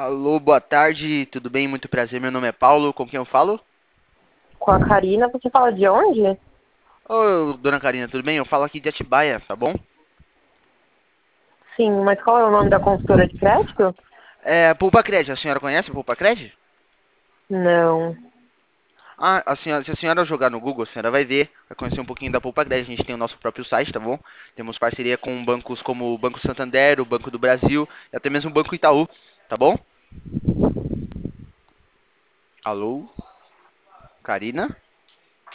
Alô, boa tarde, tudo bem? Muito prazer, meu nome é Paulo, com quem eu falo? Com a Karina, você fala de onde? Ô, dona Karina, tudo bem? Eu falo aqui de Atibaia, tá bom? Sim, mas qual é o nome da consultora de crédito? Poupa Cred, a senhora conhece a Poupa Cred? Não. Se a senhora jogar no Google, a senhora vai ver, vai conhecer um pouquinho da Poupa Cred. A gente tem o nosso próprio site, tá bom? Temos parceria com bancos como o Banco Santander, o Banco do Brasil e até mesmo o Banco Itaú, tá bom? Alô, Karina?